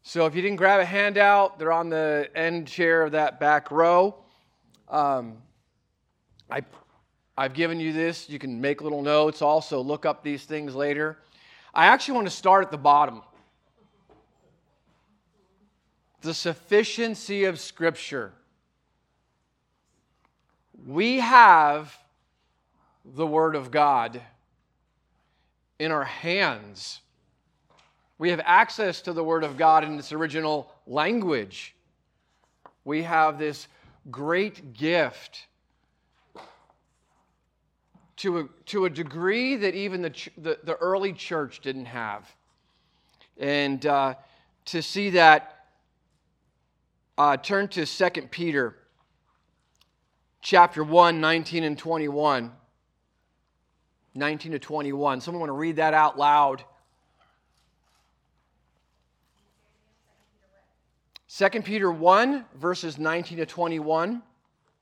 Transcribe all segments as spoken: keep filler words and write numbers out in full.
So if you didn't grab a handout, they're on the end chair of that back row. Um, I, I've given you this. You can make little notes. Also, look up these things later. I actually want to start at the bottom. The sufficiency of Scripture. We have the Word of God in our hands. We have access to the Word of God in its original language. We have this great gift to a, to a degree that even the, the, the early church didn't have. And uh, to see that, uh, turn to Second Peter chapter one, nineteen and twenty-one. nineteen to twenty-one. Someone want to read that out loud? Second Peter one, verses nineteen to twenty-one. And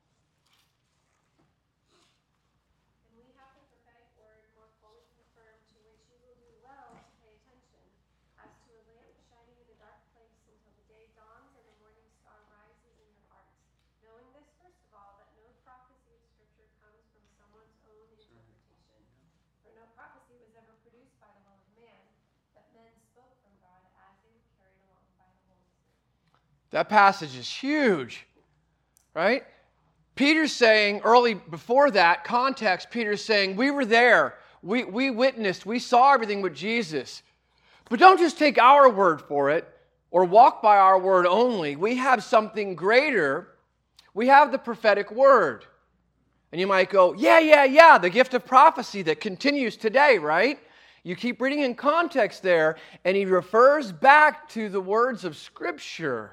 we have the prophetic word more fully confirmed, to which you will do well to pay attention, as to a lamp shining in a dark place until the day dawns and the morning star rises in your hearts. Knowing this, first of all, that no prophecy of Scripture comes from someone's own interpretation. For no prophecy was ever produced by the will of man, but men spoke from God as they were carried along by the Holy Spirit. That passage is huge, right? Peter's saying, early before that context, Peter's saying, we were there. We, we witnessed. We saw everything with Jesus. But don't just take our word for it or walk by our word only. We have something greater. We have the prophetic word. And you might go, yeah, yeah, yeah, the gift of prophecy that continues today, right? You keep reading in context there, and he refers back to the words of Scripture.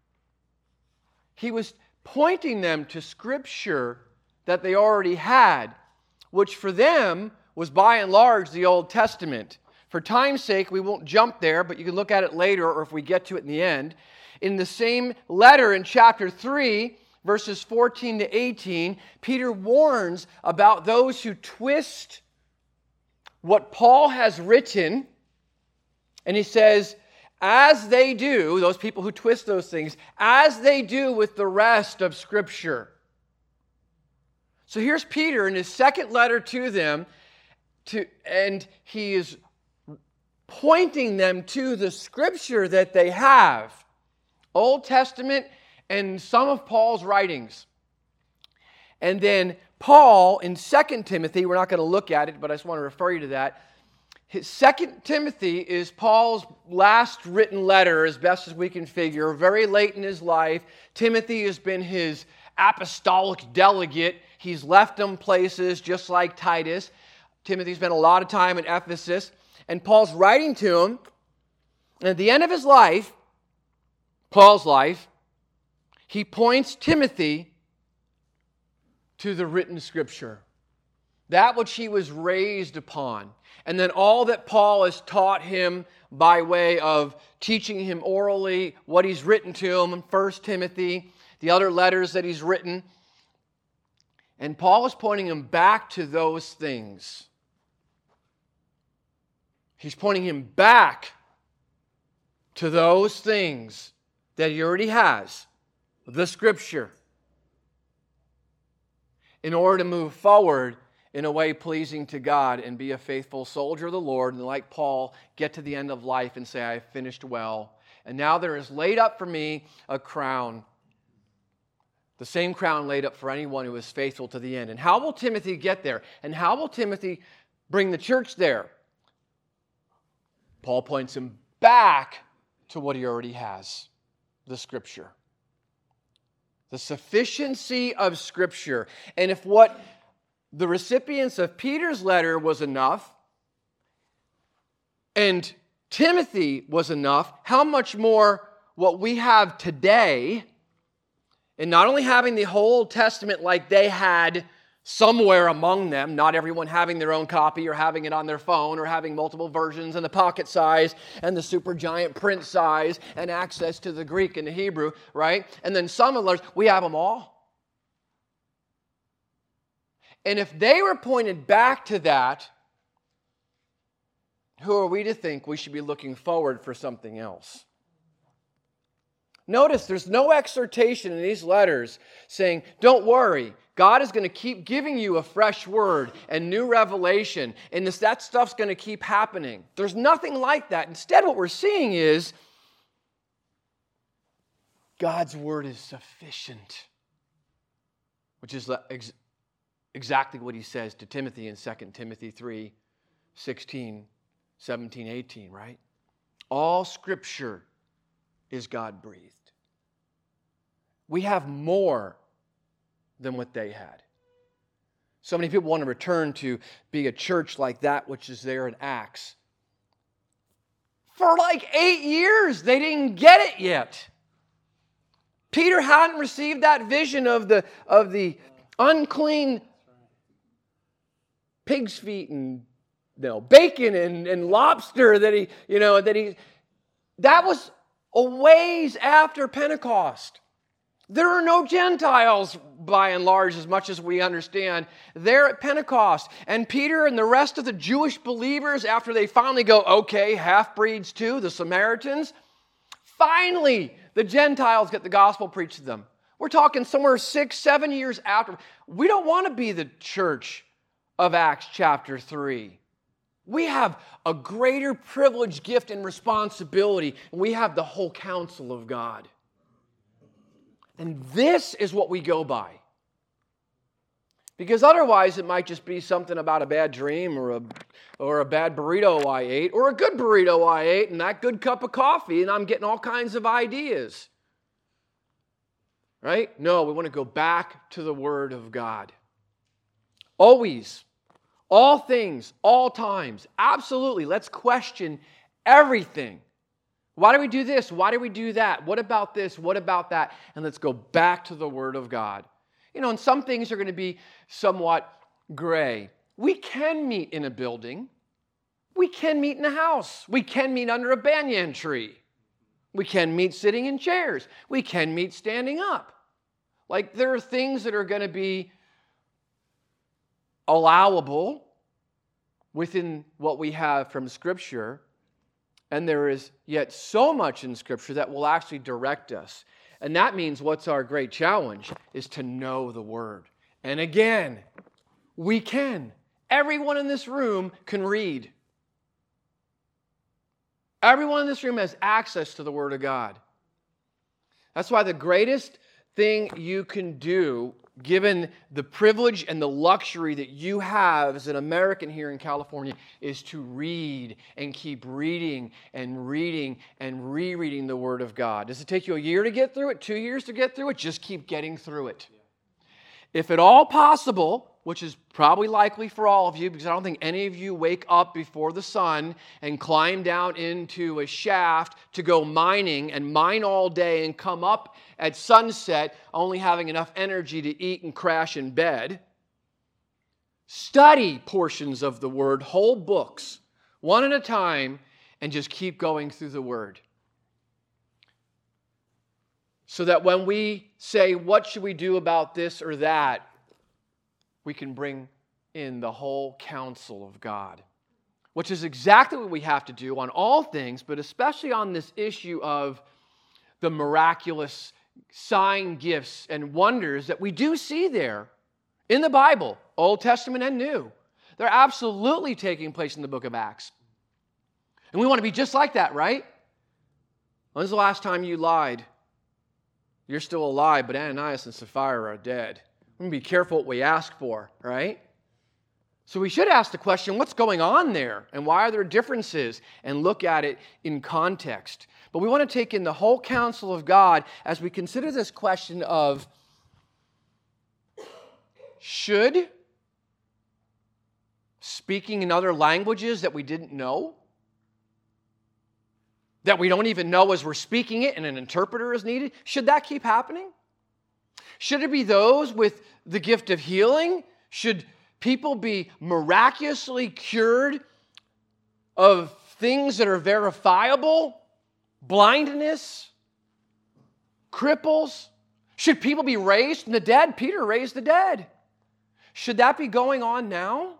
He was pointing them to Scripture that they already had, which for them was by and large the Old Testament. For time's sake, we won't jump there, but you can look at it later or if we get to it in the end. In the same letter in chapter three, verses fourteen to eighteen, Peter warns about those who twist what Paul has written, and he says, as they do, those people who twist those things, as they do with the rest of Scripture. So here's Peter in his second letter to them, to, and he is pointing them to the Scripture that they have. Old Testament and some of Paul's writings. And then Paul in Second Timothy, we're not going to look at it, but I just want to refer you to that. His Second Timothy is Paul's last written letter, as best as we can figure, very late in his life. Timothy has been his apostolic delegate. He's left them places just like Titus. Timothy spent a lot of time in Ephesus. And Paul's writing to him. And at the end of his life, Paul's life, he points Timothy to the written Scripture. That which he was raised upon. And then all that Paul has taught him by way of teaching him orally, what he's written to him in First Timothy, the other letters that he's written. And Paul is pointing him back to those things. He's pointing him back to those things that he already has, the Scripture, in order to move forward in a way pleasing to God and be a faithful soldier of the Lord, and like Paul, get to the end of life and say, I have finished well. And now there is laid up for me a crown, the same crown laid up for anyone who is faithful to the end. And how will Timothy get there? And how will Timothy bring the church there? Paul points him back to what he already has, the Scripture. The sufficiency of Scripture. And if what the recipients of Peter's letter was enough, and Timothy was enough, how much more what we have today, and not only having the whole Old Testament like they had somewhere among them, not everyone having their own copy or having it on their phone or having multiple versions and the pocket size and the super giant print size and access to the Greek and the Hebrew, right? And then some of others, we have them all. And if they were pointed back to that, who are we to think we should be looking forward for something else? Notice there's no exhortation in these letters saying, don't worry, God is going to keep giving you a fresh word and new revelation, and this, that stuff's going to keep happening. There's nothing like that. Instead, what we're seeing is God's word is sufficient, which is ex- exactly what he says to Timothy in Second Timothy three, sixteen, seventeen, eighteen, right? All Scripture is God-breathed. We have more than what they had. So many people want to return to be a church like that which is there in Acts. For like eight years, they didn't get it yet. Peter hadn't received that vision of the, of the unclean pig's feet and you know, bacon and, and lobster that he, you know, that he, that was a ways after Pentecost. There are no Gentiles, by and large, as much as we understand, there at Pentecost. And Peter and the rest of the Jewish believers, after they finally go, okay, half-breeds too, the Samaritans, finally the Gentiles get the gospel preached to them. We're talking somewhere six, seven years after. We don't want to be the church of Acts chapter three. We have a greater privilege, gift, and responsibility. And we have the whole counsel of God. And this is what we go by. Because otherwise it might just be something about a bad dream or a, or a bad burrito I ate or a good burrito I ate and that good cup of coffee and I'm getting all kinds of ideas. Right? No, we want to go back to the Word of God. Always. All things, all times. Absolutely. Let's question everything. Why do we do this? Why do we do that? What about this? What about that? And let's go back to the Word of God. You know, and some things are going to be somewhat gray. We can meet in a building. We can meet in a house. We can meet under a banyan tree. We can meet sitting in chairs. We can meet standing up. Like there are things that are going to be allowable within what we have from Scripture. And there is yet so much in Scripture that will actually direct us. And that means what's our great challenge is to know the Word. And again, we can. Everyone in this room can read. Everyone in this room has access to the Word of God. That's why the greatest thing you can do, given the privilege and the luxury that you have as an American here in California, is to read and keep reading and reading and rereading the Word of God. Does it take you a year to get through it? Two years to get through it? Just keep getting through it. If at all possible, which is probably likely for all of you, because I don't think any of you wake up before the sun and climb down into a shaft to go mining and mine all day and come up at sunset only having enough energy to eat and crash in bed. Study portions of the Word, whole books, one at a time, and just keep going through the Word. So that when we say, what should we do about this or that, we can bring in the whole counsel of God, which is exactly what we have to do on all things, but especially on this issue of the miraculous sign gifts and wonders that we do see there in the Bible, Old Testament and New. They're absolutely taking place in the book of Acts. And we want to be just like that, right? When's the last time you lied? You're still alive, but Ananias and Sapphira are dead. We be careful what we ask for, right? So we should ask the question, what's going on there? And why are there differences? And look at it in context. But we want to take in the whole counsel of God as we consider this question of, should speaking in other languages that we didn't know, that we don't even know as we're speaking it and an interpreter is needed, should that keep happening? Should it be those with the gift of healing? Should people be miraculously cured of things that are verifiable? Blindness? Cripples? Should people be raised from the dead? Peter raised the dead. Should that be going on now?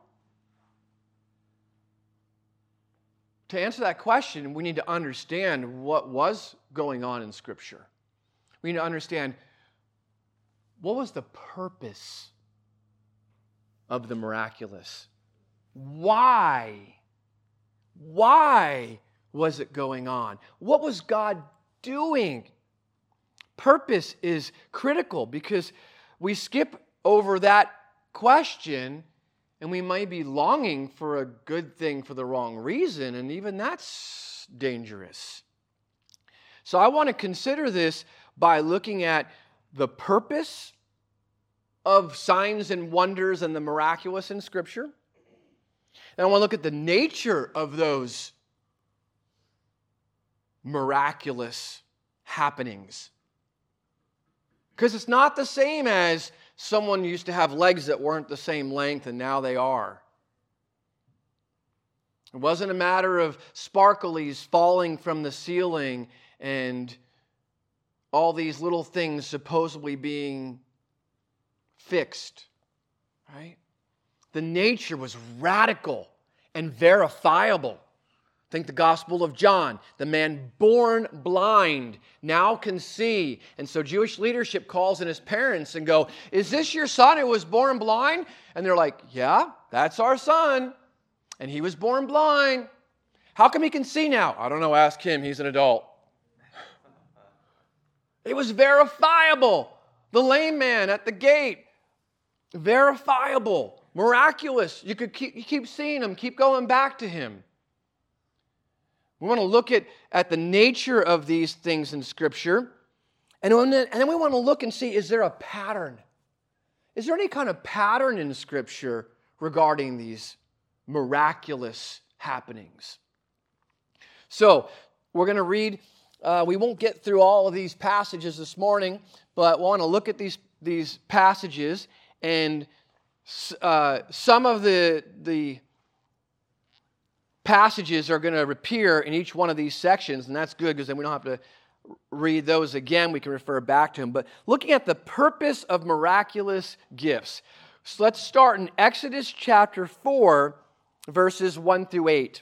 To answer that question, we need to understand what was going on in Scripture. We need to understand, what was the purpose of the miraculous? Why? Why was it going on? What was God doing? Purpose is critical because we skip over that question and we might be longing for a good thing for the wrong reason, and even that's dangerous. So I want to consider this by looking at the purpose of signs and wonders and the miraculous in Scripture. And I want to look at the nature of those miraculous happenings. Because it's not the same as someone used to have legs that weren't the same length and now they are. It wasn't a matter of sparklies falling from the ceiling and all these little things supposedly being fixed, right? The nature was radical and verifiable. Think the Gospel of John. The man born blind now can see. And so Jewish leadership calls in his parents and go, is this your son who was born blind? And they're like, yeah, that's our son. And he was born blind. How come he can see now? I don't know, ask him. He's an adult. It was verifiable. The lame man at the gate, verifiable, miraculous. You could keep, you keep seeing him, keep going back to him. We want to look at, at the nature of these things in Scripture. And, when, and then we want to look and see, is there a pattern? Is there any kind of pattern in Scripture regarding these miraculous happenings? So, we're going to read, uh, we won't get through all of these passages this morning, but we want to look at these, these passages, and uh, some of the, the passages are going to appear in each one of these sections, and that's good because then we don't have to read those again. We can refer back to them. But looking at the purpose of miraculous gifts. So let's start in Exodus chapter four, verses one through eight.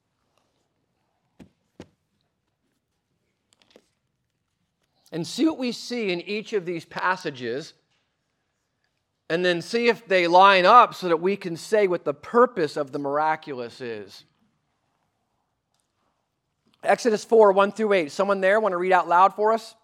And see what we see in each of these passages, and then see if they line up so that we can say what the purpose of the miraculous is. Exodus four, one through eight. Someone there want to read out loud for us?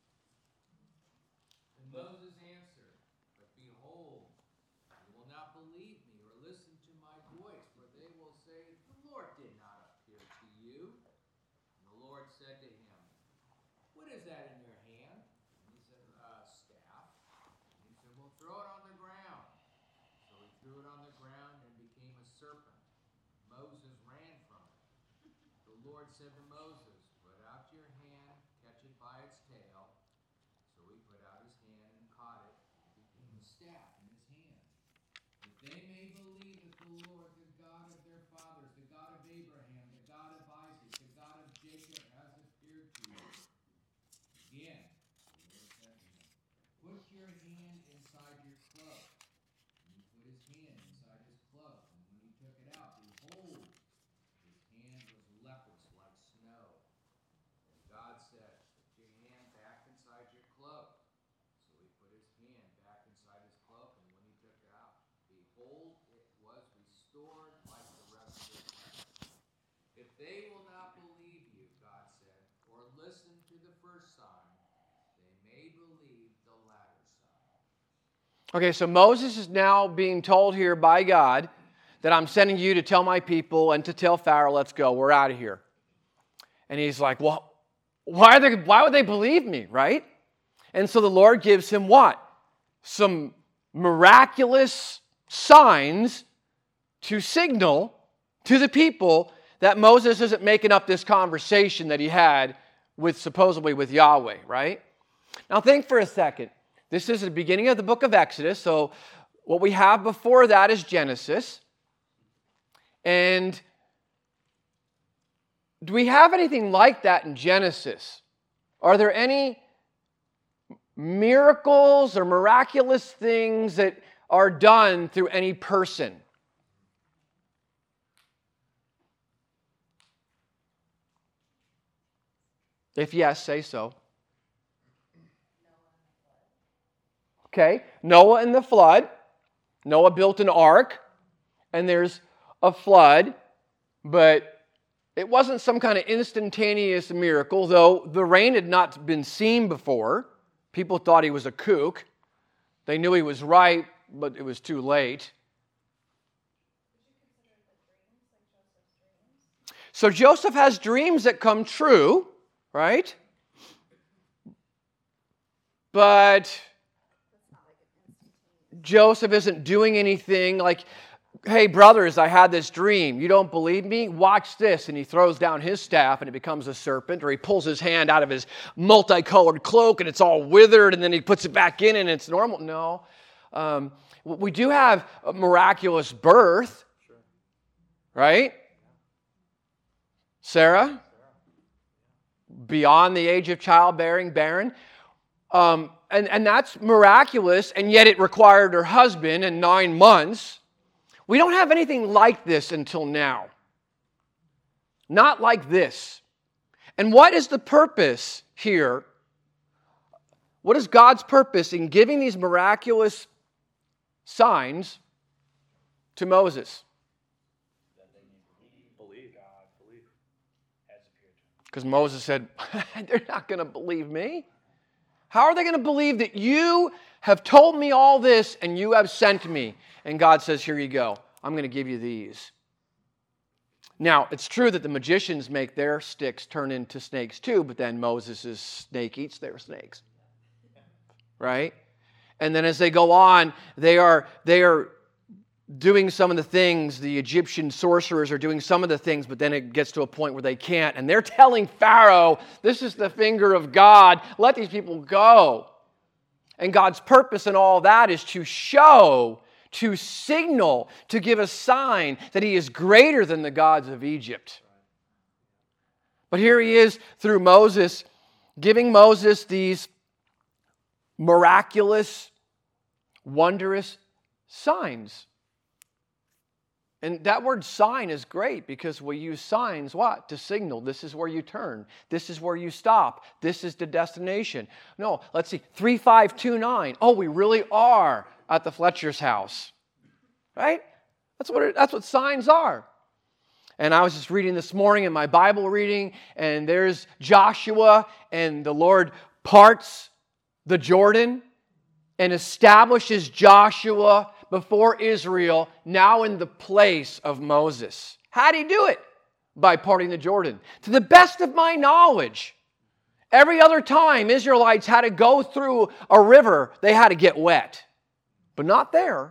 And Moses answered, but behold, you will not believe me or listen to my voice, for they will say, the Lord did not appear to you. And the Lord said to him, what is that in your hand? And he said, a staff. And he said, well, throw it on the ground. So he threw it on the ground and became a serpent. Moses ran from it. The Lord said to Moses, put out your hand, catch it by its tail. So he put out his hand and caught it, and it became a staff in his hand. That they may believe that the Lord, the God of their fathers, the God of Abraham, the God of Isaac, the God of Jacob, has appeared to you. Again, the Lord said to him, put your hand inside your cloak. And he put his hand inside his cloak, and when he took it out, behold, his hand was leprous like snow. And God said, put your hand back inside your cloak. So he put his hand back inside his cloak, and when he took it out, behold, it was restored like the rest of his hand. If they will not believe you, God said, or listen to the first sign, they may believe the latter sign. Okay, so Moses is now being told here by God that I'm sending you to tell my people and to tell Pharaoh, let's go, we're out of here. And he's like, well, why, are they, why would they believe me, right? And so the Lord gives him what? Some miraculous signs to signal to the people that Moses isn't making up this conversation that he had with supposedly with Yahweh, right? Now think for a second. This is the beginning of the book of Exodus, so what we have before that is Genesis. And do we have anything like that in Genesis? Are there any miracles or miraculous things that are done through any person? If yes, say so. Okay, Noah and the flood. Noah built an ark, and there's a flood, but it wasn't some kind of instantaneous miracle, though the rain had not been seen before. People thought he was a kook. They knew he was right, but it was too late. So Joseph has dreams that come true, right? But Joseph isn't doing anything like, hey, brothers, I had this dream. You don't believe me? Watch this. And he throws down his staff and it becomes a serpent, or he pulls his hand out of his multicolored cloak and it's all withered, and then he puts it back in and it's normal. No. Um, we do have a miraculous birth, right? Sarah, beyond the age of childbearing, barren. Um, and, and that's miraculous, and yet it required her husband in nine months. We don't have anything like this until now. Not like this. And what is the purpose here? What is God's purpose in giving these miraculous signs to Moses? Because Moses said, they're not going to believe me. How are they going to believe that you have told me all this and you have sent me? And God says, here you go. I'm going to give you these. Now, it's true that the magicians make their sticks turn into snakes too, but then Moses' snake eats their snakes. Right? And then as they go on, they are, they are doing some of the things, the Egyptian sorcerers are doing some of the things, but then it gets to a point where they can't. And they're telling Pharaoh, this is the finger of God. Let these people go. And God's purpose in all that is to show, to signal, to give a sign that He is greater than the gods of Egypt. But here He is through Moses, giving Moses these miraculous, wondrous signs. And that word sign is great because we use signs, what? To signal. This is where you turn. This is where you stop. This is the destination. No, let's see. three five two nine. Oh, we really are at the Fletcher's house. Right? That's what, it, that's what signs are. And I was just reading this morning in my Bible reading, and there's Joshua, and the Lord parts the Jordan and establishes Joshua before Israel, now in the place of Moses. How did He do it? By parting the Jordan. To the best of my knowledge, every other time Israelites had to go through a river, they had to get wet. But not there.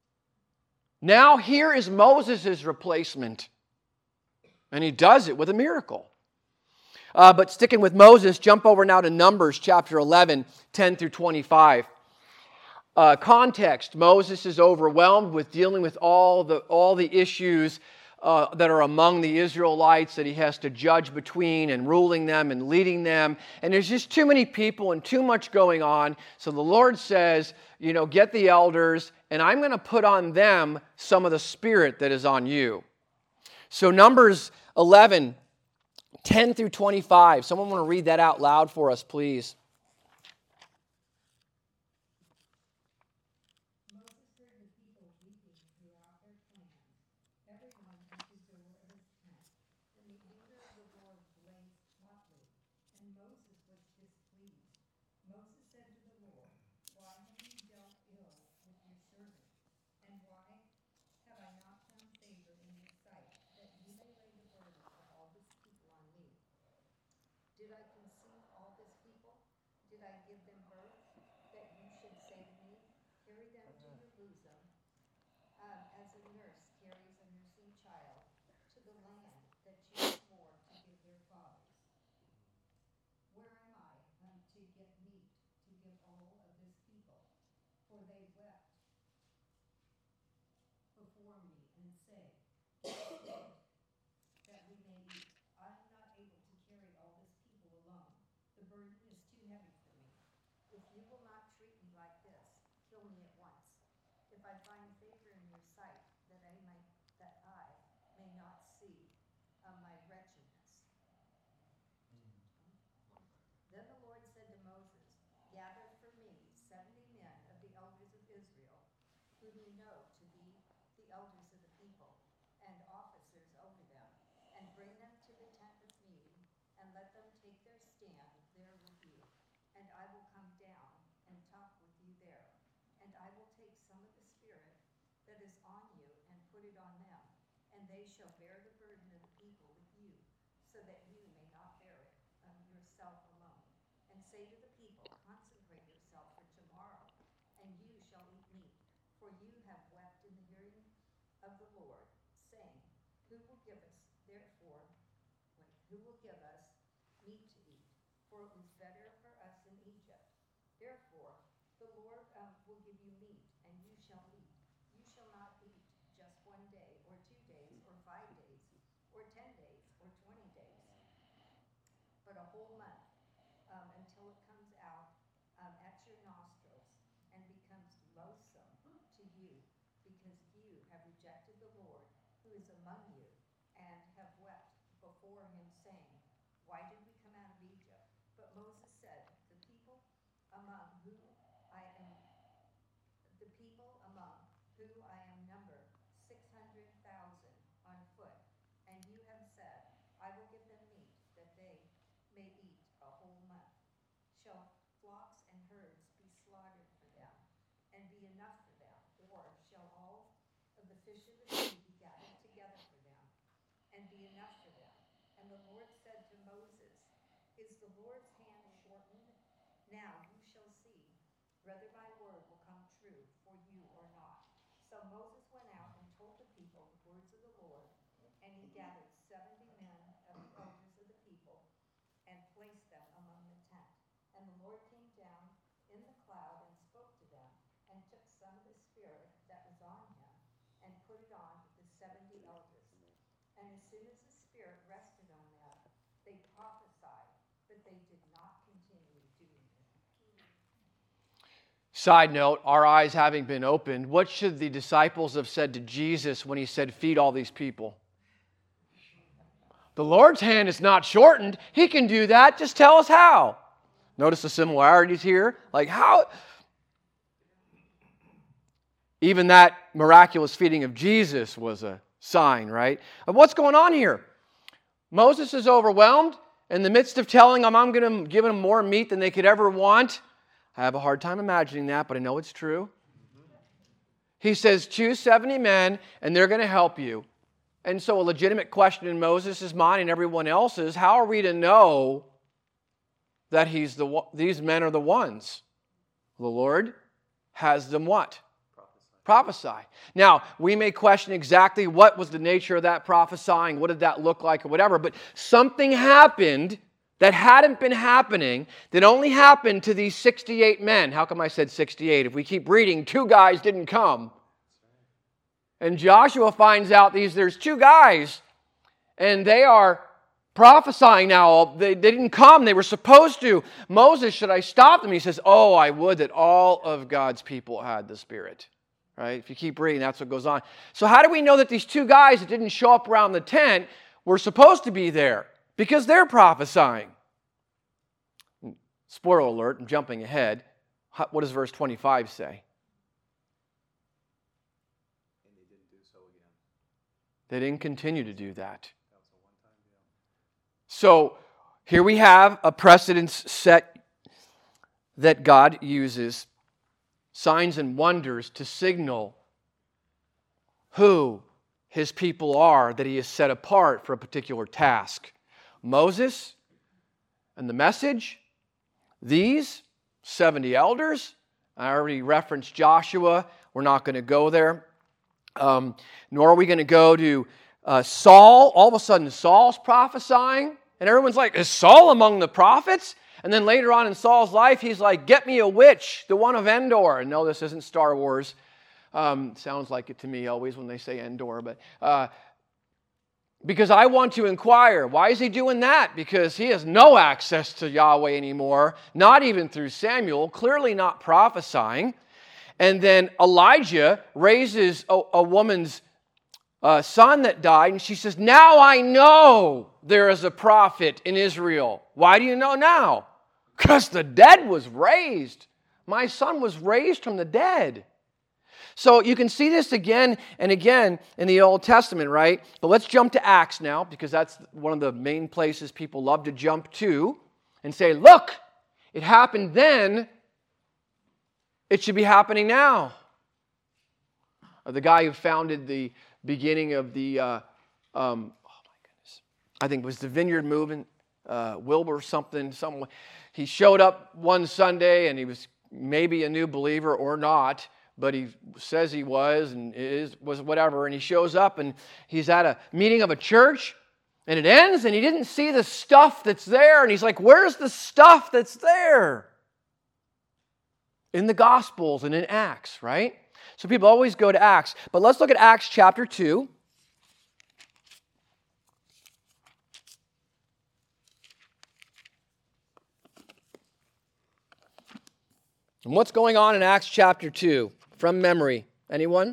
Now here is Moses' replacement. And he does it with a miracle. Uh, but sticking with Moses, jump over now to Numbers chapter eleven, ten through twenty-five. Uh, context, Moses is overwhelmed with dealing with all the, all the issues uh, that are among the Israelites that he has to judge between, and ruling them and leading them. And there's just too many people and too much going on. So the Lord says, you know, get the elders, and I'm going to put on them some of the spirit that is on you. So Numbers eleven, ten through twenty-five. Someone want to read that out loud for us, please. Did I conceive all this people? Did I give them birth? That you should say to me, carry them to your bosom, um, as a nurse carries a nursing child to the land that you swore to give their fathers. Where am I um, to get meat to give all of this people? For they wept before me and say, that we may eat. I am not able to carry all this people alone. The burden is too heavy for me. If you will not treat me like this, kill me at once. If I find favor in your sight, that I may that I may not see uh, my wretchedness. Then the Lord said to Moses, gather for me seventy men of the whom you know to be the elders of the people, and officers over them, and bring them to the tent of meeting, and let them take their stand there with you. And I will come down and talk with you there. And I will take some of the Spirit that is on you and put it on them, and they shall bear the burden of the people with you, so that you may not bear it of yourself alone. And say to the people, consecrate yourself for tomorrow, and you shall eat meat, for you have wept in the hearing of the Lord, saying, Who will give us, therefore, wait, who will give us meat to eat? For it was better for us in Egypt. Therefore, the Lord um, will give you meat, and you shall eat. You shall not eat just one day, or two days, or five days, or ten days, or twenty days, but a whole month, um, until it comes out um, at your nostrils, and becomes loathsome to you, because you have rejected the Lord, who is among you, and have wept before him, saying, Why did we come out of Egypt? But Moses said, The people among whom I am, the people among who I am numbered, six hundred thousand on foot, and you have said, I will give them meat, that they may eat a whole month. Shall flocks and herds be slaughtered for them, and be enough for them? Or shall all of the fish of the sea be gathered together for them, and be enough for them? And the Lord said to Moses, Is the Lord's hand shortened? Now you shall see whether my word will come true for you or not. So Moses went out and told the people the words of the Lord, and he gathered seventy men of the elders of the people, and placed them among the tent. And the Lord came down in the cloud and spoke to them, and took some of the Spirit that was on him, and put it on the seventy elders. And as soon as the Spirit rested on them, they prophesied, but they did not continue doing it. Side note, our eyes having been opened, what should the disciples have said to Jesus when he said, feed all these people? The Lord's hand is not shortened. He can do that. Just tell us how. Notice the similarities here. Like how? Even that miraculous feeding of Jesus was a sign, right? Of what's going on here. Moses is overwhelmed. In the midst of telling them, I'm going to give them more meat than they could ever want. I have a hard time imagining that, but I know it's true. He says, choose seventy men, and they're going to help you. And so a legitimate question in Moses' mind and everyone else's, how are we to know that he's the these men are the ones? The Lord has them what? Prophesy. Prophesy. Now, we may question exactly what was the nature of that prophesying, what did that look like, or whatever, but something happened that hadn't been happening, that only happened to these sixty-eight men. How come I said sixty-eight? If we keep reading, two guys didn't come. And Joshua finds out these there's two guys, and they are prophesying now. They, they didn't come. They were supposed to. Moses, should I stop them? He says, oh, I would that all of God's people had the Spirit. Right? If you keep reading, that's what goes on. So how do we know that these two guys that didn't show up around the tent were supposed to be there? Because they're prophesying. Spoiler alert, I'm jumping ahead. What does verse twenty-five say? And they didn't do so again. They didn't continue to do that. That was a one-time deal. So here we have a precedence set that God uses signs and wonders to signal who His people are that He has set apart for a particular task. Moses and the message, these seventy elders. I already referenced Joshua. We're not going to go there. Um, nor are we going to go to uh, Saul. All of a sudden, Saul's prophesying. And everyone's like, is Saul among the prophets? And then later on in Saul's life, he's like, get me a witch, the one of Endor. And no, this isn't Star Wars. Um, sounds like it to me always when they say Endor. But uh, because I want to inquire. Why is he doing that? Because he has no access to Yahweh anymore, not even through Samuel, clearly not prophesying. And then Elijah raises a, a woman's uh, son that died, and she says, now I know there is a prophet in Israel. Why do you know now? Because the dead was raised. My son was raised from the dead. So you can see this again and again in the Old Testament, right? But let's jump to Acts now, because that's one of the main places people love to jump to and say, look, it happened then, it should be happening now. Or the guy who founded the beginning of the, uh, um, oh my goodness, I think it was the Vineyard Movement, uh, Wilbur something, some, he showed up one Sunday and he was maybe a new believer or not, but he says he was and is was whatever, and he shows up and he's at a meeting of a church, and it ends and he didn't see the stuff that's there, and he's like, where's the stuff that's there? In the Gospels and in Acts, right? So people always go to Acts, but let's look at Acts chapter two. And what's going on in Acts chapter two? From memory. Anyone?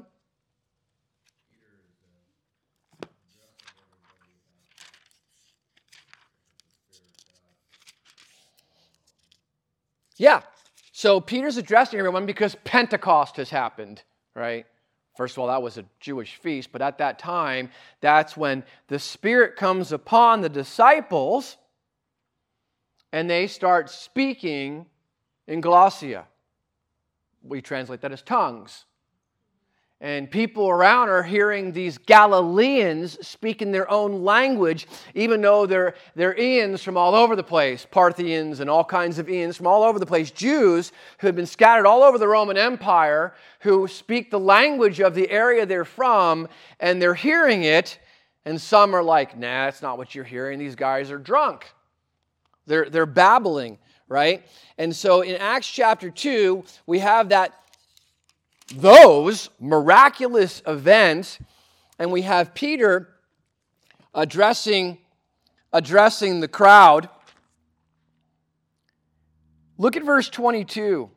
Yeah. So Peter's addressing everyone because Pentecost has happened, right? First of all, that was a Jewish feast, but at that time, that's when the Spirit comes upon the disciples and they start speaking in Glossia. We translate that as tongues. And people around are hearing these Galileans speak in their own language, even though they're, they're Ians from all over the place, Parthians and all kinds of Ians from all over the place, Jews who have been scattered all over the Roman Empire, who speak the language of the area they're from, and they're hearing it, and some are like, nah, that's not what you're hearing. These guys are drunk. They're, they're babbling. Right? And so in Acts chapter two, we have that, those miraculous events, and we have Peter addressing, addressing the crowd. Look at verse twenty-two.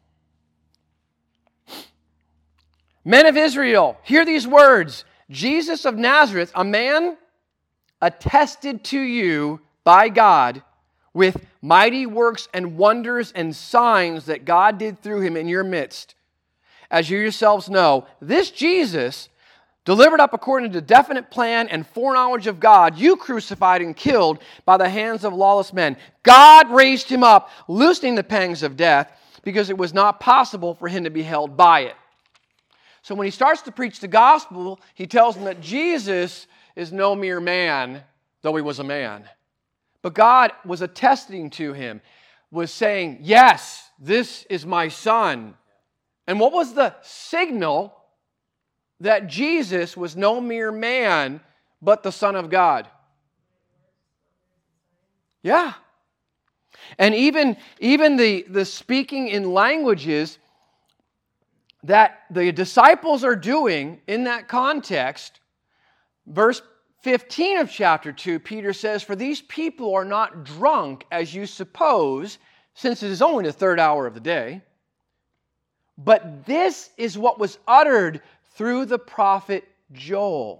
Men of Israel, hear these words. Jesus of Nazareth, a man attested to you by God with mighty works and wonders and signs that God did through him in your midst. As you yourselves know, this Jesus, delivered up according to the definite plan and foreknowledge of God, you crucified and killed by the hands of lawless men. God raised him up, loosening the pangs of death, because it was not possible for him to be held by it. So when he starts to preach the gospel, he tells them that Jesus is no mere man, though he was a man. But God was attesting to him, was saying, yes, this is my son. And what was the signal that Jesus was no mere man, but the Son of God? Yeah. And even, even the, the speaking in languages that the disciples are doing in that context, verse fifteen of chapter two, Peter says, for these people are not drunk as you suppose, since it is only the third hour of the day. But this is what was uttered through the prophet Joel.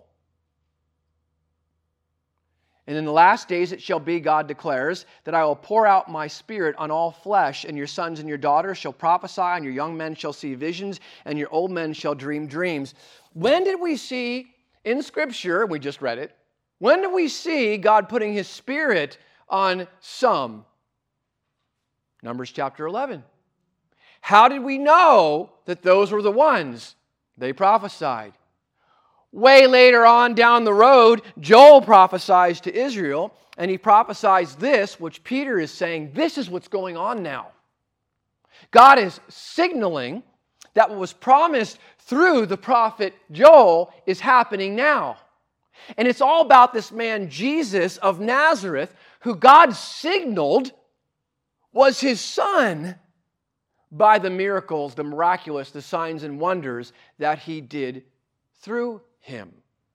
And in the last days it shall be, God declares, that I will pour out my Spirit on all flesh, and your sons and your daughters shall prophesy, and your young men shall see visions, and your old men shall dream dreams. When did we see in Scripture, we just read it, when did we see God putting His Spirit on some? Numbers chapter eleven. How did we know that those were the ones? They prophesied. Way later on down the road, Joel prophesies to Israel, and he prophesies this, which Peter is saying, this is what's going on now. God is signaling that what was promised through the prophet Joel is happening now. And it's all about this man Jesus of Nazareth, who God signaled was his son by the miracles, the miraculous, the signs and wonders that he did through him.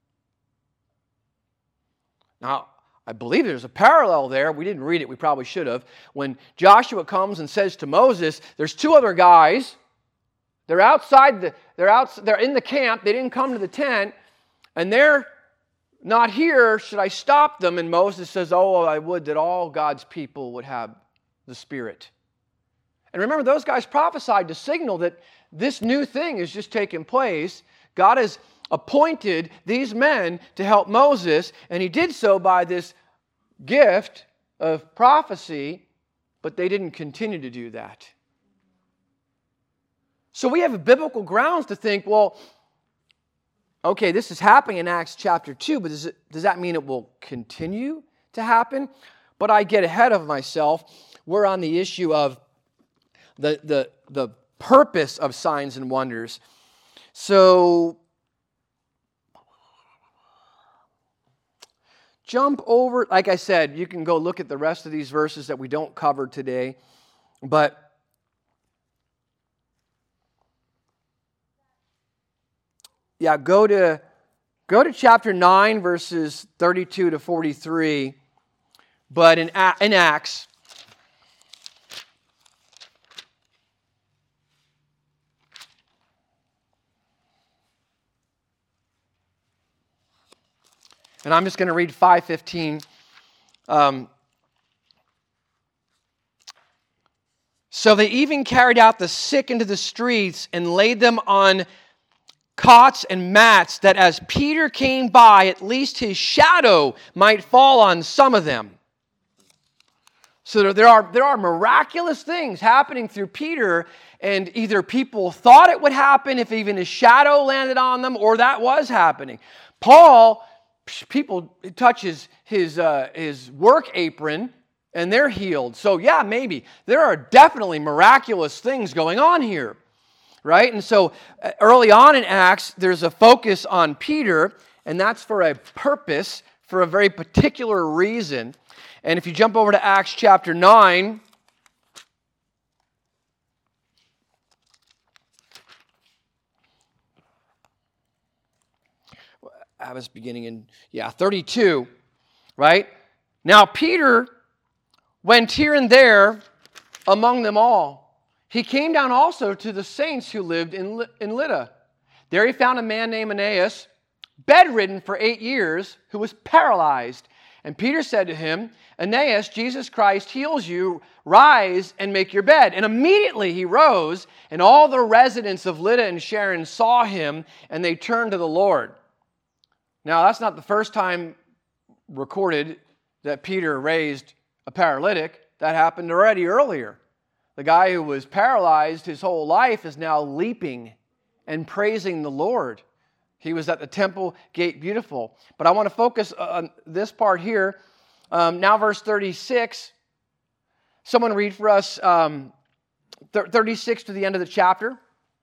Now, I believe there's a parallel there. We didn't read it. We probably should have. When Joshua comes and says to Moses, there's two other guys. They're outside the, they're out, they're in the camp. They didn't come to the tent, and they're not here. Should I stop them? And Moses says, oh, I would that all God's people would have the Spirit. And remember, those guys prophesied to signal that this new thing is just taking place. God has appointed these men to help Moses, and he did so by this gift of prophecy, but they didn't continue to do that. So we have biblical grounds to think, well, okay, this is happening in Acts chapter two, but does, it, does that mean it will continue to happen? But I get ahead of myself. We're on the issue of the, the, the purpose of signs and wonders. So jump over, like I said, you can go look at the rest of these verses that we don't cover today, but yeah, go to go to chapter nine, verses thirty-two to forty-three. But in, in Acts, and I'm just going to read five fifteen. Um, so they even carried out the sick into the streets and laid them on cots and mats, that as Peter came by, at least his shadow might fall on some of them. So there are, there are miraculous things happening through Peter, and either people thought it would happen if even his shadow landed on them, or that was happening. Paul, people touch his, his, uh, his work apron, and they're healed. So yeah, maybe. There are definitely miraculous things going on here. Right? And so early on in Acts, there's a focus on Peter, and that's for a purpose, for a very particular reason. And if you jump over to Acts chapter nine, I was beginning in, yeah, thirty-two, right? Now Peter went here and there among them all. He came down also to the saints who lived in, in Lydda. There he found a man named Aeneas, bedridden for eight years, who was paralyzed. And Peter said to him, Aeneas, Jesus Christ heals you. Rise and make your bed. And immediately he rose, and all the residents of Lydda and Sharon saw him, and they turned to the Lord. Now, that's not the first time recorded that Peter raised a paralytic. That happened already earlier. The guy who was paralyzed his whole life is now leaping and praising the Lord. He was at the temple gate beautiful. But I want to focus on this part here. Um, now verse thirty-six. Someone read for us um, thirty-six to the end of the chapter.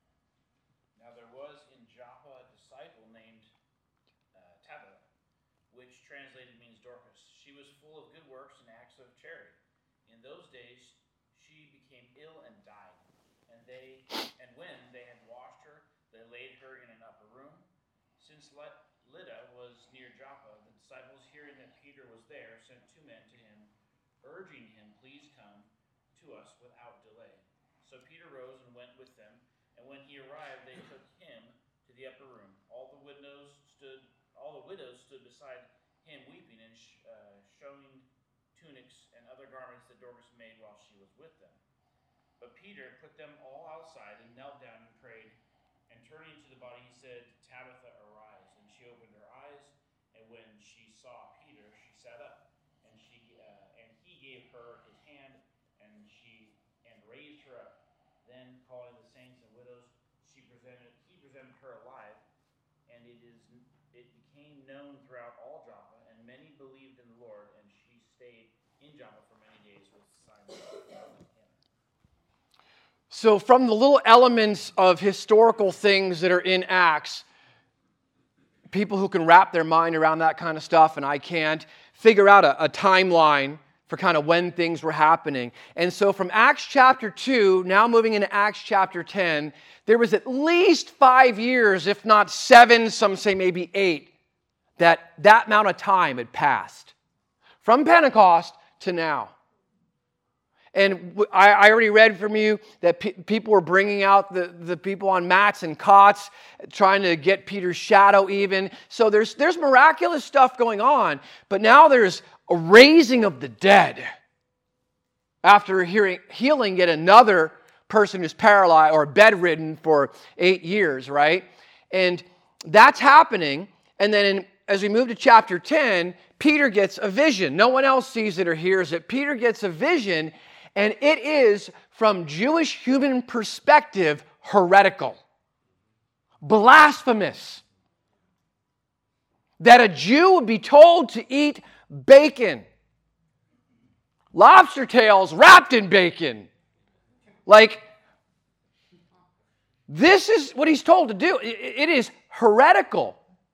Now there was in Joppa a disciple named uh, Tabitha, which translated means Dorcas. She was full of good works and acts of charity. In those days she became ill and died. And they, and when they had washed her, they laid her in an upper room. Since Lydda was near Joppa, the disciples, hearing that Peter was there, sent two men to him, urging him, "Please come to us without delay." So Peter rose and went with them, and when he arrived, they took him to the upper room. All the widows stood, all the widows stood beside him, weeping and sh- uh, showing tunics and other garments that Dorcas made while she was with them. But Peter put them all outside and knelt down and prayed. And turning to the body, he said, "Tabitha, arise." And she opened her eyes, and when she saw Peter, she sat up. And she uh, and he gave her his hand, and she and raised her up. Then, calling the saints and widows, she presented he presented her alive. And it is it became known throughout all Joppa, and many believed in the Lord. And she stayed in Joppa for many days with Simon and him. So from the little elements of historical things that are in Acts, people who can wrap their mind around that kind of stuff, and I can't, figure out a, a timeline for kind of when things were happening. And so from Acts chapter two, now moving into Acts chapter ten, there was at least five years, if not seven, some say maybe eight, that that amount of time had passed. From Pentecost to now. And I, I already read from you that pe- people were bringing out the, the people on mats and cots, trying to get Peter's shadow even. So there's, there's miraculous stuff going on. But now there's a raising of the dead. After hearing, healing yet another person who's paralyzed or bedridden for eight years, right? And that's happening. And then in, as we move to chapter ten, Peter gets a vision. No one else sees it or hears it. Peter gets a vision, and it is, from Jewish human perspective, heretical, blasphemous. That a Jew would be told to eat bacon, lobster tails wrapped in bacon. Like, this is what he's told to do. It is heretical.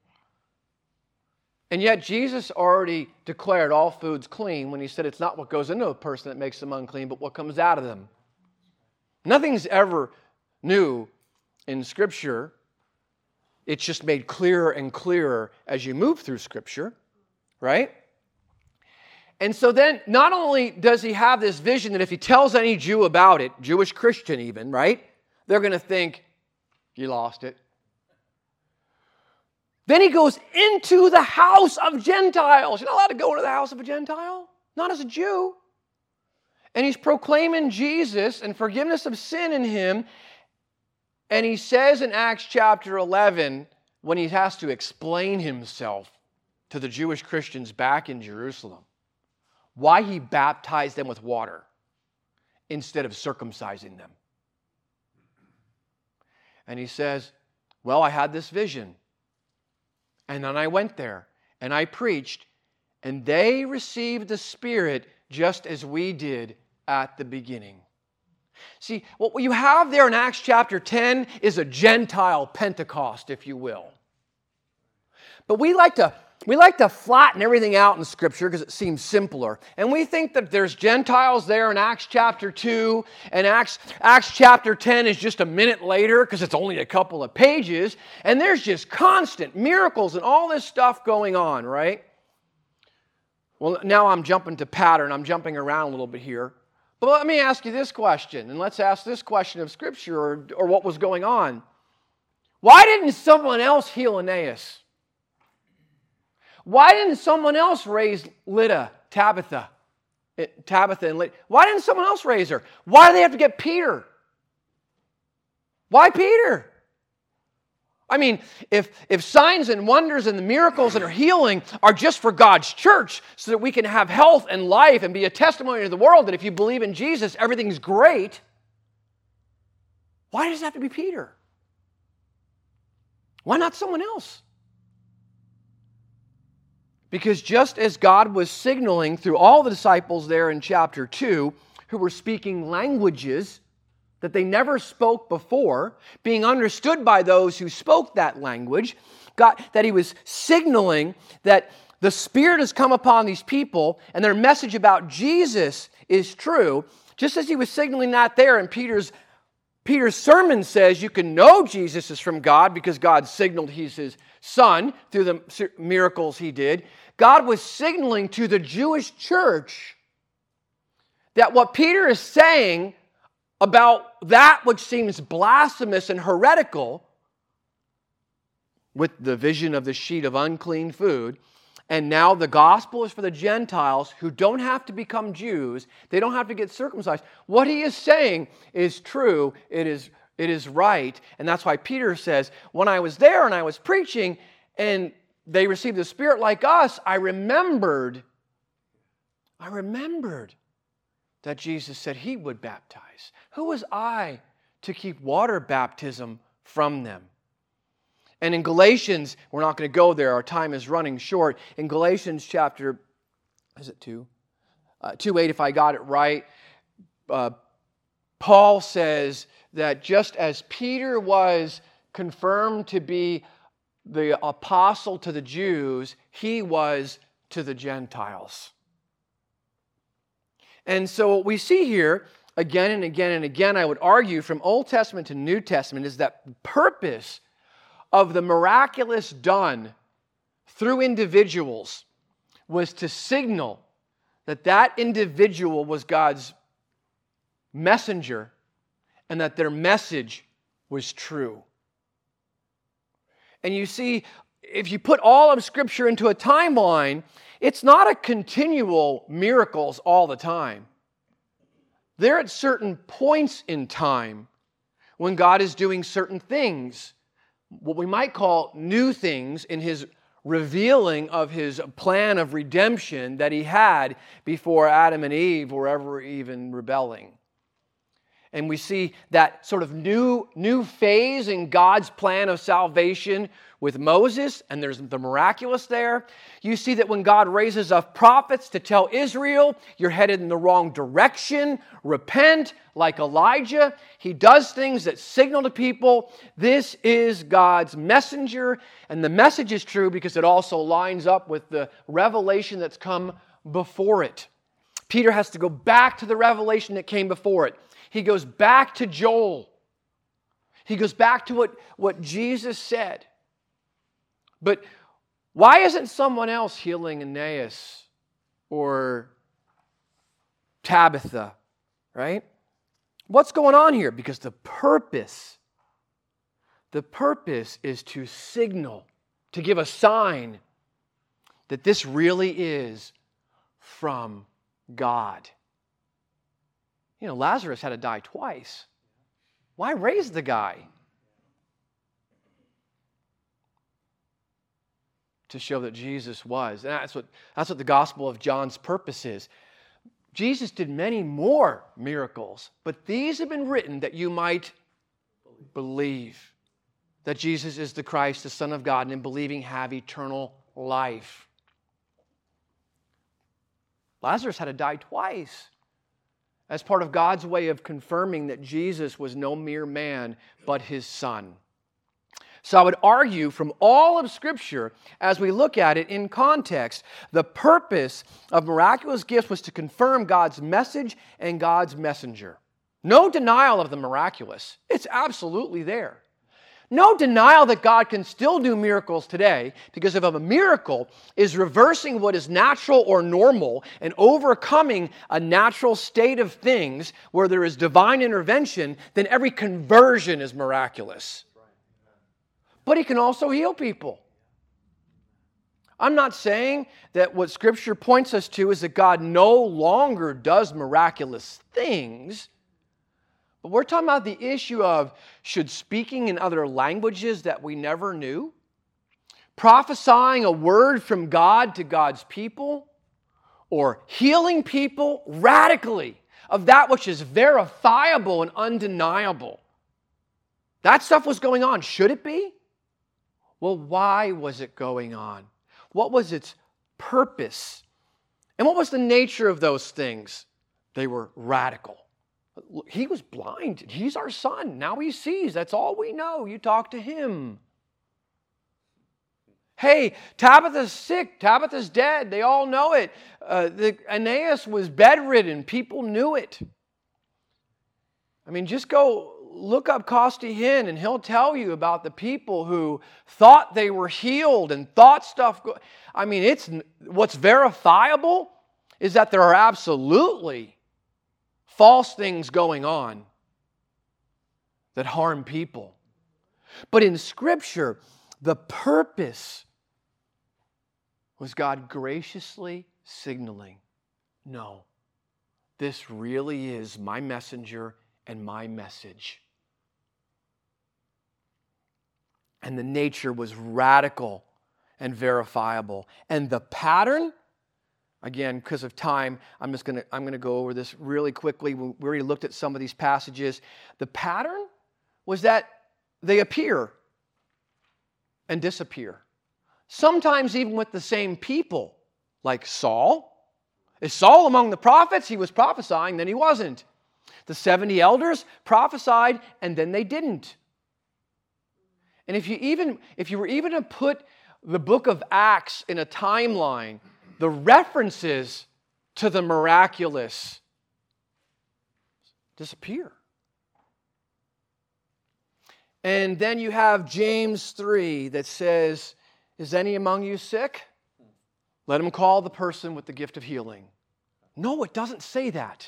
And yet Jesus already declared all foods clean when he said it's not what goes into a person that makes them unclean, but what comes out of them. Nothing's ever new in Scripture. It's just made clearer and clearer as you move through Scripture, right? And so then, not only does he have this vision that if he tells any Jew about it, Jewish Christian even, right? They're going to think, you lost it. Then he goes into the house of Gentiles. You're not allowed to go into the house of a Gentile, not as a Jew. And he's proclaiming Jesus and forgiveness of sin in him. And he says in Acts chapter eleven, when he has to explain himself to the Jewish Christians back in Jerusalem, why he baptized them with water instead of circumcising them. And he says, well, I had this vision. And then I went there and I preached, and they received the Spirit just as we did at the beginning. See, what you have there in Acts chapter ten is a Gentile Pentecost, if you will. But we like to we like to flatten everything out in Scripture because it seems simpler. And we think that there's Gentiles there in Acts chapter two, and Acts, Acts chapter ten is just a minute later because it's only a couple of pages, and there's just constant miracles and all this stuff going on, right? Well, now I'm jumping to pattern. I'm jumping around a little bit here. But let me ask you this question, and let's ask this question of Scripture or, or what was going on. Why didn't someone else heal Aeneas? Why didn't someone else raise Lydda, Tabitha, Tabitha and Lydda? Why didn't someone else raise her? Why do they have to get Peter? Why Peter? I mean, if, if signs and wonders and the miracles that are healing are just for God's church so that we can have health and life and be a testimony to the world that if you believe in Jesus, everything's great, why does it have to be Peter? Why not someone else? Because just as God was signaling through all the disciples there in chapter two, who were speaking languages that they never spoke before, being understood by those who spoke that language, God, that he was signaling that the Spirit has come upon these people and their message about Jesus is true, just as he was signaling that there in Peter's Peter's sermon says you can know Jesus is from God because God signaled he's his son through the miracles he did. God was signaling to the Jewish church that what Peter is saying about that which seems blasphemous and heretical with the vision of the sheet of unclean food, and now the gospel is for the Gentiles who don't have to become Jews. They don't have to get circumcised. What he is saying is true. It is, it is right. And that's why Peter says, when I was there and I was preaching and they received the Spirit like us, I remembered, I remembered that Jesus said he would baptize. Who was I to keep water baptism from them? And in Galatians, we're not going to go there. Our time is running short. In Galatians chapter, is it two? Uh, two eight, if I got it right, uh, Paul says that just as Peter was confirmed to be the apostle to the Jews, he was to the Gentiles. And so what we see here, again and again and again, I would argue from Old Testament to New Testament, is that purpose of the miraculous done through individuals was to signal that that individual was God's messenger and that their message was true. And you see, if you put all of Scripture into a timeline, it's not a continual miracles all the time. They're at certain points in time when God is doing certain things, what we might call new things in His revealing of His plan of redemption that He had before Adam and Eve were ever even rebelling. And we see that sort of new, new phase in God's plan of salvation with Moses, and there's the miraculous there. You see that when God raises up prophets to tell Israel, you're headed in the wrong direction, repent, like Elijah. He does things that signal to people, this is God's messenger. And the message is true because it also lines up with the revelation that's come before it. Peter has to go back to the revelation that came before it. He goes back to Joel. He goes back to what, what Jesus said. But why isn't someone else healing Aeneas or Tabitha, right? What's going on here? Because the purpose, the purpose is to signal, to give a sign that this really is from God. You know, Lazarus had to die twice. Why raise the guy? To show that Jesus was. And that's what, that's what the Gospel of John's purpose is. Jesus did many more miracles, but these have been written that you might believe that Jesus is the Christ, the Son of God, and in believing have eternal life. Lazarus had to die twice as part of God's way of confirming that Jesus was no mere man, but His Son. So I would argue from all of Scripture, as we look at it in context, the purpose of miraculous gifts was to confirm God's message and God's messenger. No denial of the miraculous. It's absolutely there. No denial that God can still do miracles today, because if a miracle is reversing what is natural or normal and overcoming a natural state of things where there is divine intervention, then every conversion is miraculous. But He can also heal people. I'm not saying that what Scripture points us to is that God no longer does miraculous things, but we're talking about the issue of should speaking in other languages that we never knew, prophesying a word from God to God's people, or healing people radically of that which is verifiable and undeniable. That stuff was going on. Should it be? Well, why was it going on? What was its purpose? And what was the nature of those things? They were radical. He was blind. He's our son. Now he sees. That's all we know. You talk to him. Hey, Tabitha's sick. Tabitha's dead. They all know it. Uh, the, Aeneas was bedridden. People knew it. I mean, just go look up Costi Hinn and he'll tell you about the people who thought they were healed and thought stuff. Go- I mean, it's what's verifiable is that there are absolutely false things going on that harm people. But in Scripture, the purpose was God graciously signaling, no, this really is my messenger and my message. And the nature was radical and verifiable. And the pattern, again, because of time, I'm just going to I'm going to go over this really quickly. We already looked at some of these passages. The pattern was that they appear and disappear. Sometimes even with the same people, like Saul. Is Saul among the prophets? He was prophesying, then he wasn't. The seventy elders prophesied, and then they didn't. And if you even if you were even to put the book of Acts in a timeline, the references to the miraculous disappear. And then you have James three that says, is any among you sick? Let him call the person with the gift of healing. No, it doesn't say that.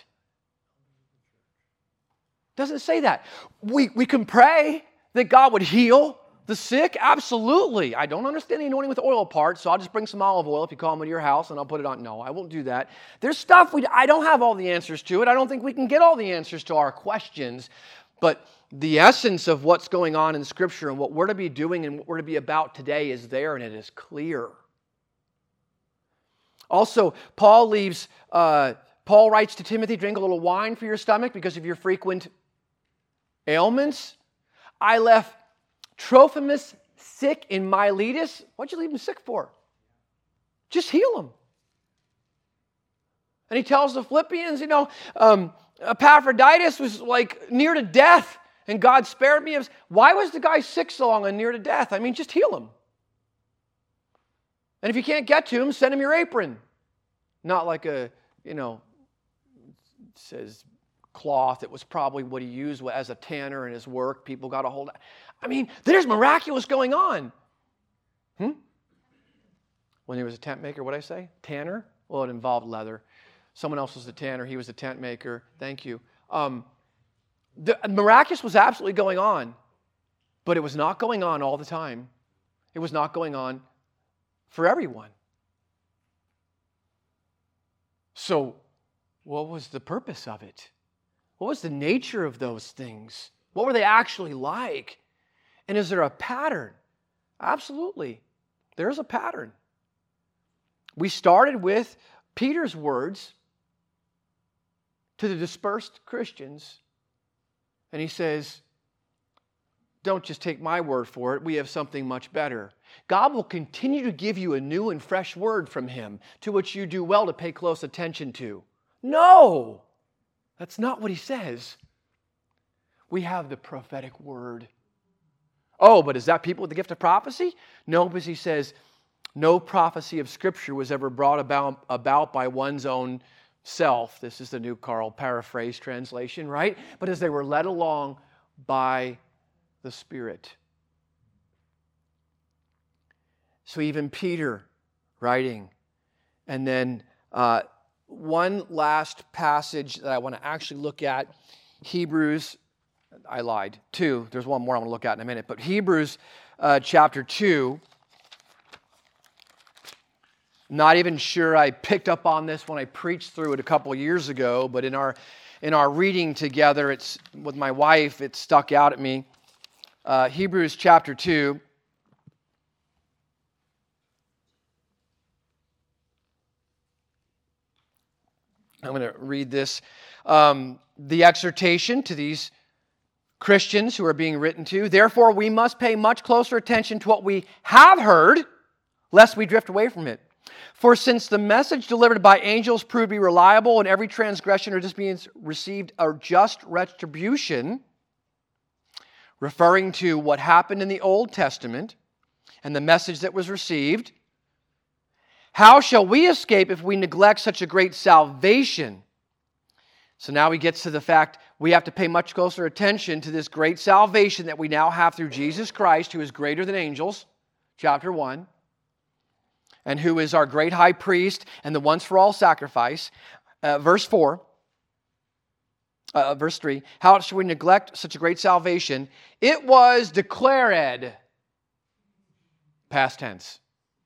It doesn't say that. We, we can pray that God would heal the sick? Absolutely. I don't understand the anointing with oil part, so I'll just bring some olive oil if you call them to your house and I'll put it on. No, I won't do that. There's stuff we, I don't have all the answers to it. I don't think we can get all the answers to our questions. But the essence of what's going on in Scripture and what we're to be doing and what we're to be about today is there, and it is clear. Also, Paul leaves, uh, Paul writes to Timothy, drink a little wine for your stomach because of your frequent ailments. I left Trophimus sick in Miletus. What'd you leave him sick for? Just heal him. And he tells the Philippians, you know, um, Epaphroditus was like near to death, and God spared me. Why was the guy sick so long and near to death? I mean, just heal him. And if you can't get to him, send him your apron. Not like a, you know, it says cloth. It was probably what he used as a tanner in his work. People got a hold of it. I mean, there's miraculous going on. Hmm? When he was a tent maker, what did I say? Tanner? Well, it involved leather. Someone else was the tanner. He was the tent maker. Thank you. Um, the miraculous was absolutely going on, but it was not going on all the time. It was not going on for everyone. So, what was the purpose of it? What was the nature of those things? What were they actually like? And is there a pattern? Absolutely. There's a pattern. We started with Peter's words to the dispersed Christians. And he says, don't just take my word for it. We have something much better. God will continue to give you a new and fresh word from Him to which you do well to pay close attention to. No, that's not what He says. We have the prophetic word. Oh, but is that people with the gift of prophecy? No, because He says, no prophecy of Scripture was ever brought about, about by one's own self. This is the New Carl paraphrase translation, right? But as they were led along by the Spirit. So even Peter writing. And then uh, one last passage that I want to actually look at, Hebrews, I lied, two. There's one more I want to look at in a minute. But Hebrews uh, chapter two. Not even sure I picked up on this when I preached through it a couple of years ago, but in our in our reading together, it's with my wife, it stuck out at me. Uh, Hebrews chapter two. I'm going to read this. Um, the exhortation to these Christians who are being written to. Therefore, we must pay much closer attention to what we have heard, lest we drift away from it. For since the message delivered by angels proved to be reliable, and every transgression or disobedience received a just retribution, referring to what happened in the Old Testament and the message that was received, how shall we escape if we neglect such a great salvation? So now he gets to the fact we have to pay much closer attention to this great salvation that we now have through Jesus Christ, who is greater than angels, chapter one, and who is our great high priest and the once for all sacrifice. Uh, verse four, uh, verse three, how shall we neglect such a great salvation? It was declared, past tense,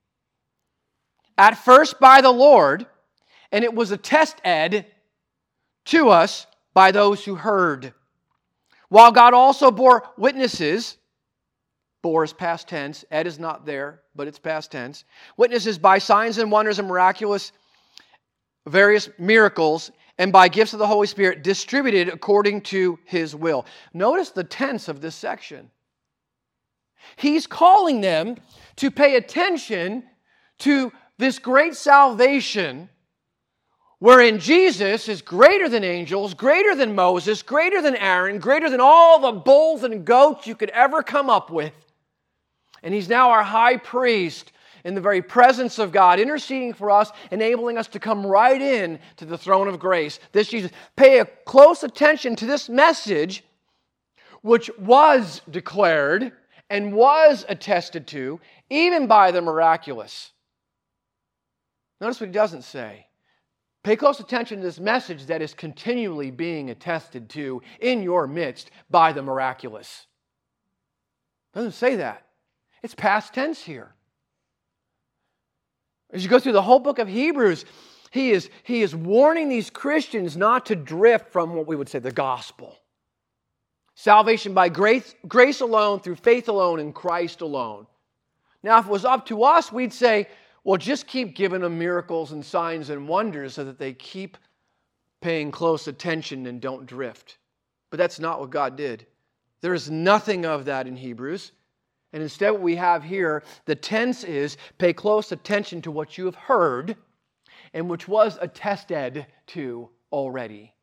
at first by the Lord, and it was attested to us by those who heard. While God also bore witnesses, bore is past tense, ed is not there, but it's past tense, witnesses by signs and wonders and miraculous various miracles, and by gifts of the Holy Spirit distributed according to His will. Notice the tense of this section. He's calling them to pay attention to this great salvation wherein Jesus is greater than angels, greater than Moses, greater than Aaron, greater than all the bulls and goats you could ever come up with. And He's now our high priest in the very presence of God, interceding for us, enabling us to come right in to the throne of grace. This Jesus. Pay a close attention to this message, which was declared and was attested to, even by the miraculous. Notice what he doesn't say. Pay close attention to this message that is continually being attested to in your midst by the miraculous. It doesn't say that. It's past tense here. As you go through the whole book of Hebrews, he is, he is warning these Christians not to drift from what we would say the gospel. Salvation by grace, grace alone, through faith alone, in Christ alone. Now, if it was up to us, we'd say, well, just keep giving them miracles and signs and wonders so that they keep paying close attention and don't drift. But that's not what God did. There is nothing of that in Hebrews. And instead what we have here, the tense is, pay close attention to what you have heard and which was attested to already.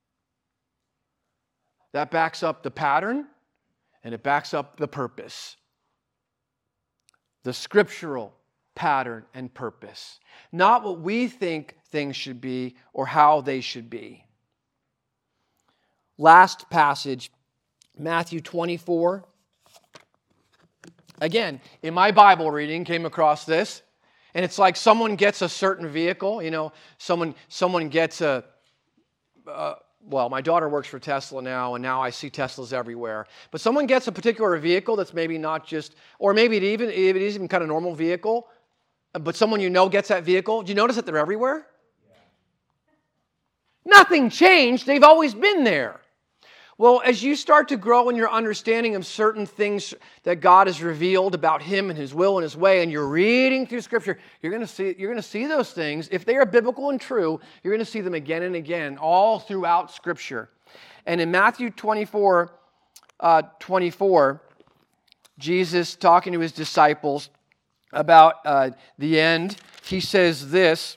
That backs up the pattern and it backs up the purpose. The scriptural pattern and purpose. Not what we think things should be or how they should be. Last passage, Matthew twenty-four. Again, in my Bible reading, came across this, and it's like someone gets a certain vehicle. You know, someone someone gets a. Uh, well, my daughter works for Tesla now, and now I see Teslas everywhere. But someone gets a particular vehicle that's maybe not just, or maybe it even it is even kind of normal vehicle, but someone you know gets that vehicle. Do you notice that they're everywhere? Yeah. Nothing changed. They've always been there. Well, as you start to grow in your understanding of certain things that God has revealed about Him and His will and His way, and you're reading through Scripture, you're going to see you're going to see those things. If they are biblical and true, you're going to see them again and again, all throughout Scripture. And in Matthew twenty-four, uh, twenty-four, Jesus talking to His disciples about uh, the end, He says this: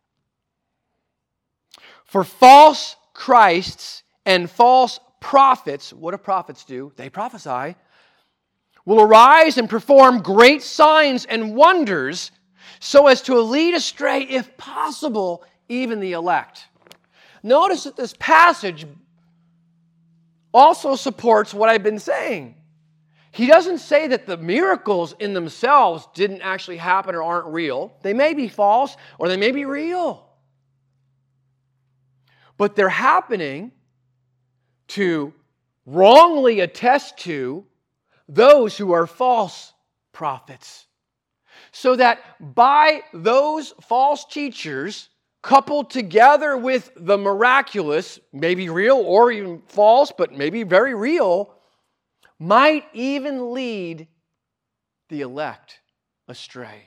"For false Christs and false prophets," what do prophets do? They prophesy, "will arise and perform great signs and wonders so as to lead astray, if possible, even the elect." Notice that this passage also supports what I've been saying. He doesn't say that the miracles in themselves didn't actually happen or aren't real. They may be false or they may be real. But they're happening to wrongly attest to those who are false prophets. So that by those false teachers, coupled together with the miraculous, maybe real or even false, but maybe very real, might even lead the elect astray.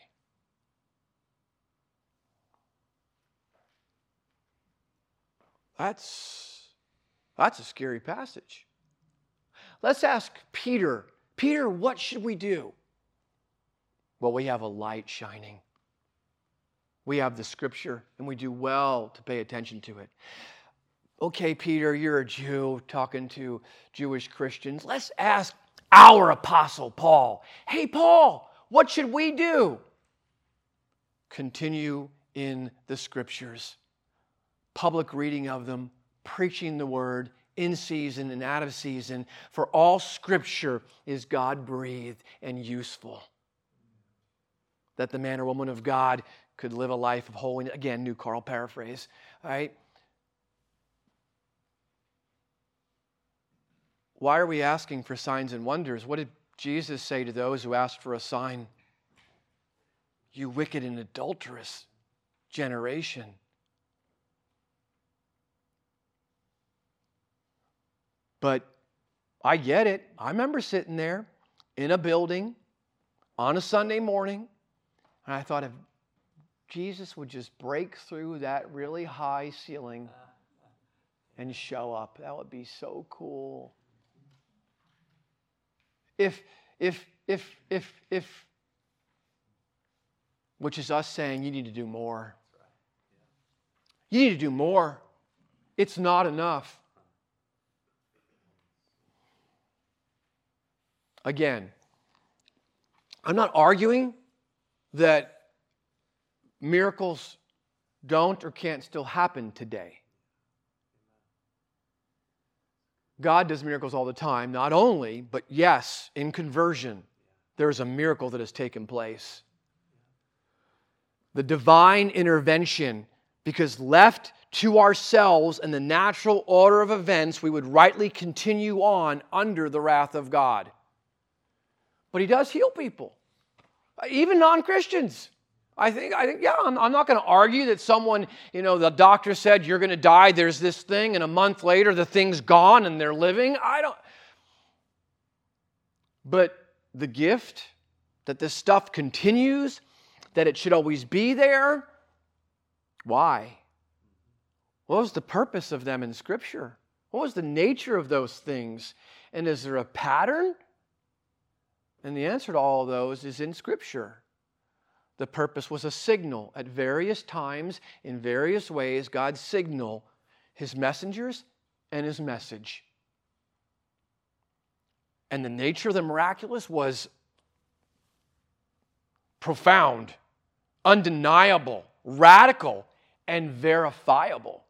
That's That's a scary passage. Let's ask Peter, Peter, what should we do? Well, we have a light shining. We have the Scripture, and we do well to pay attention to it. Okay, Peter, you're a Jew talking to Jewish Christians. Let's ask our apostle, Paul. Hey, Paul, what should we do? Continue in the Scriptures. Public reading of them. Preaching the word in season and out of season, for all Scripture is God-breathed and useful, that the man or woman of God could live a life of holiness. Again, New Carl paraphrase. All right? Why are we asking for signs and wonders? What did Jesus say to those who asked for a sign? You wicked and adulterous generation. But I get it. I remember sitting there in a building on a Sunday morning, and I thought if Jesus would just break through that really high ceiling and show up, that would be so cool. If, if, if, if, if, which is us saying you need to do more. You need to do more. It's not enough. Again, I'm not arguing that miracles don't or can't still happen today. God does miracles all the time, not only, but yes, in conversion, there is a miracle that has taken place. The divine intervention, because left to ourselves and the natural order of events, we would rightly continue on under the wrath of God. But He does heal people. Even non-Christians. I think, I think, yeah, I'm, I'm not going to argue that someone, you know, the doctor said you're going to die, there's this thing, and a month later the thing's gone and they're living. I don't. But the gift that this stuff continues, that it should always be there, why? What was the purpose of them in Scripture? What was the nature of those things? And is there a pattern? And the answer to all of those is in Scripture. The purpose was a signal. At various times, in various ways, God signaled His messengers and His message. And the nature of the miraculous was profound, undeniable, radical, and verifiable.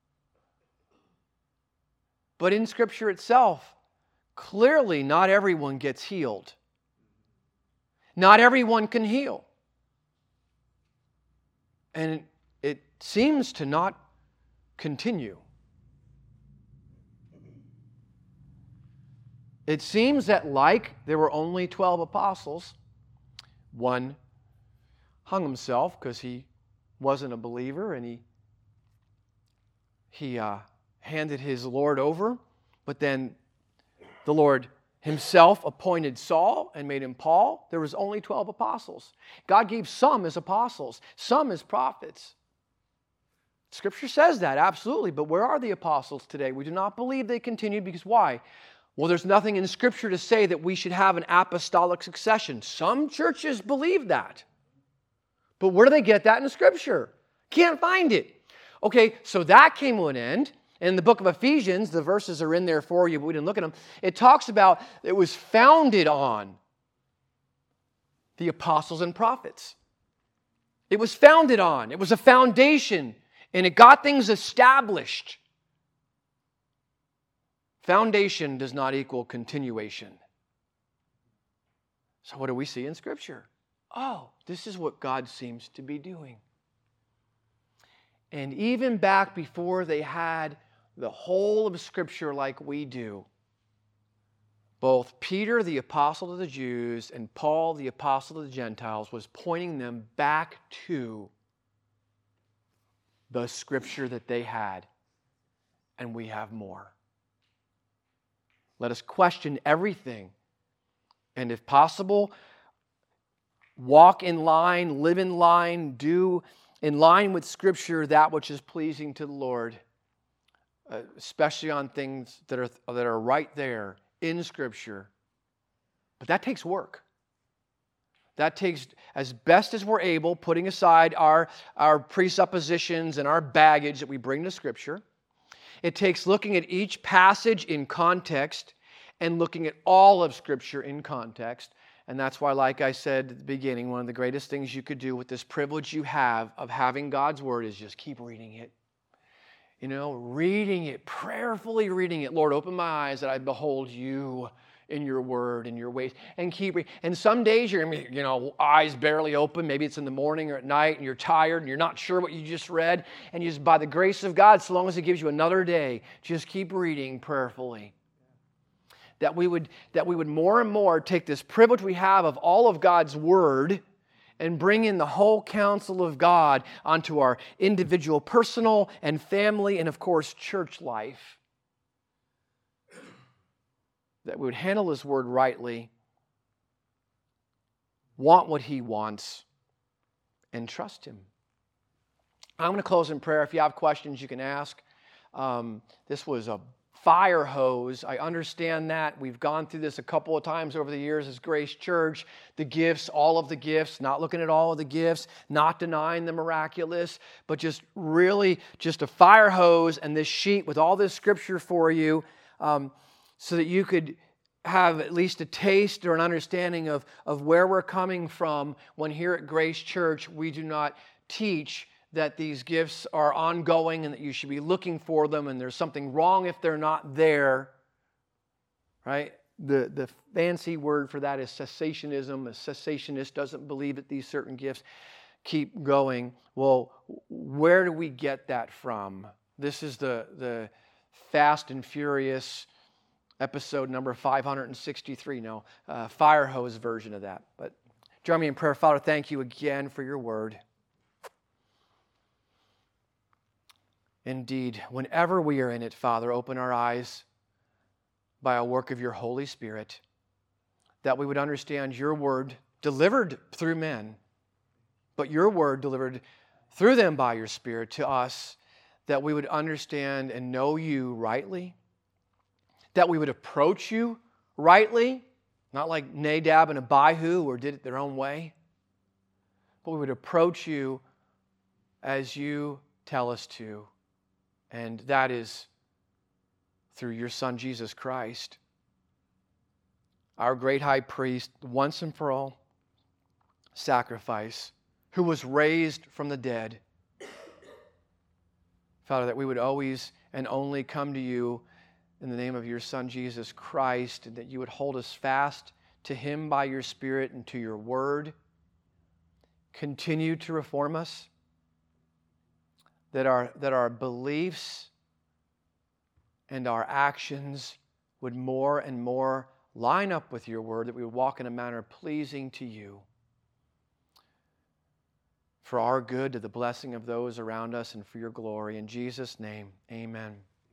But in Scripture itself, clearly not everyone gets healed. Not everyone can heal. And it seems to not continue. It seems that like there were only twelve apostles, one hung himself because he wasn't a believer and he, he uh, handed his Lord over, but then the Lord Himself appointed Saul and made him Paul. There was only twelve apostles. God gave some as apostles, some as prophets. Scripture says that, absolutely. But where are the apostles today? We do not believe they continued because why? Well, there's nothing in Scripture to say that we should have an apostolic succession. Some churches believe that. But where do they get that in Scripture? Can't find it. Okay, so that came to an end. In the book of Ephesians, the verses are in there for you, but we didn't look at them. It talks about it was founded on the apostles and prophets. It was founded on. It was a foundation, and it got things established. Foundation does not equal continuation. So what do we see in Scripture? Oh, this is what God seems to be doing. And even back before they had the whole of Scripture like we do, both Peter, the apostle to the Jews, and Paul, the apostle to the Gentiles, was pointing them back to the Scripture that they had. And we have more. Let us question everything. And if possible, walk in line, live in line, do in line with Scripture that which is pleasing to the Lord. Uh, especially on things that are, that are right there in Scripture. But that takes work. That takes, as best as we're able, putting aside our, our presuppositions and our baggage that we bring to Scripture. It takes looking at each passage in context and looking at all of Scripture in context. And that's why, like I said at the beginning, one of the greatest things you could do with this privilege you have of having God's Word is just keep reading it. You know, reading it, prayerfully reading it. Lord, open my eyes that I behold you in your word and your ways. And keep reading. And some days you're, you know, eyes barely open. Maybe it's in the morning or at night and you're tired and you're not sure what you just read. And you just, by the grace of God, so long as it gives you another day, just keep reading prayerfully. That we would, that we would more and more take this privilege we have of all of God's word and bring in the whole counsel of God onto our individual, personal, and family, and of course, church life. That we would handle His Word rightly, want what He wants, and trust Him. I'm going to close in prayer. If you have questions, you can ask. Um, this was a fire hose. I understand that. We've gone through this a couple of times over the years as Grace Church. The gifts, all of the gifts, not looking at all of the gifts, not denying the miraculous, but just really just a fire hose and this sheet with all this Scripture for you um, so that you could have at least a taste or an understanding of, of where we're coming from when here at Grace Church we do not teach that these gifts are ongoing and that you should be looking for them and there's something wrong if they're not there, right? The, the fancy word for that is cessationism. A cessationist doesn't believe that these certain gifts keep going. Well, where do we get that from? This is the, the Fast and Furious episode number five hundred sixty-three, no, uh, fire hose version of that. But Join me in prayer. Father, thank you again for your word. Indeed, whenever we are in it, Father, open our eyes by a work of your Holy Spirit, that we would understand your word delivered through men, but your word delivered through them by your Spirit to us, that we would understand and know you rightly, that we would approach you rightly, not like Nadab and Abihu who did it their own way, but we would approach you as you tell us to, and that is through your Son, Jesus Christ, our great high priest, once and for all sacrifice, who was raised from the dead. Father, that we would always and only come to you in the name of your Son, Jesus Christ, and that you would hold us fast to him by your Spirit and to your word. Continue to reform us, that our, that our beliefs and our actions would more and more line up with your word, that we would walk in a manner pleasing to you, for our good, to the blessing of those around us, and for your glory. In Jesus' name, amen.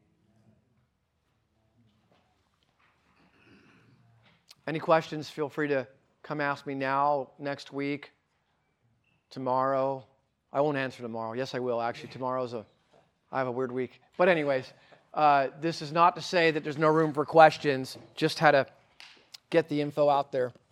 Any questions, feel free to come ask me now, next week, tomorrow. I won't answer tomorrow. Yes, I will. Actually, tomorrow's a, I have a weird week. But anyways, uh, this is not to say that there's no room for questions, just how to get the info out there.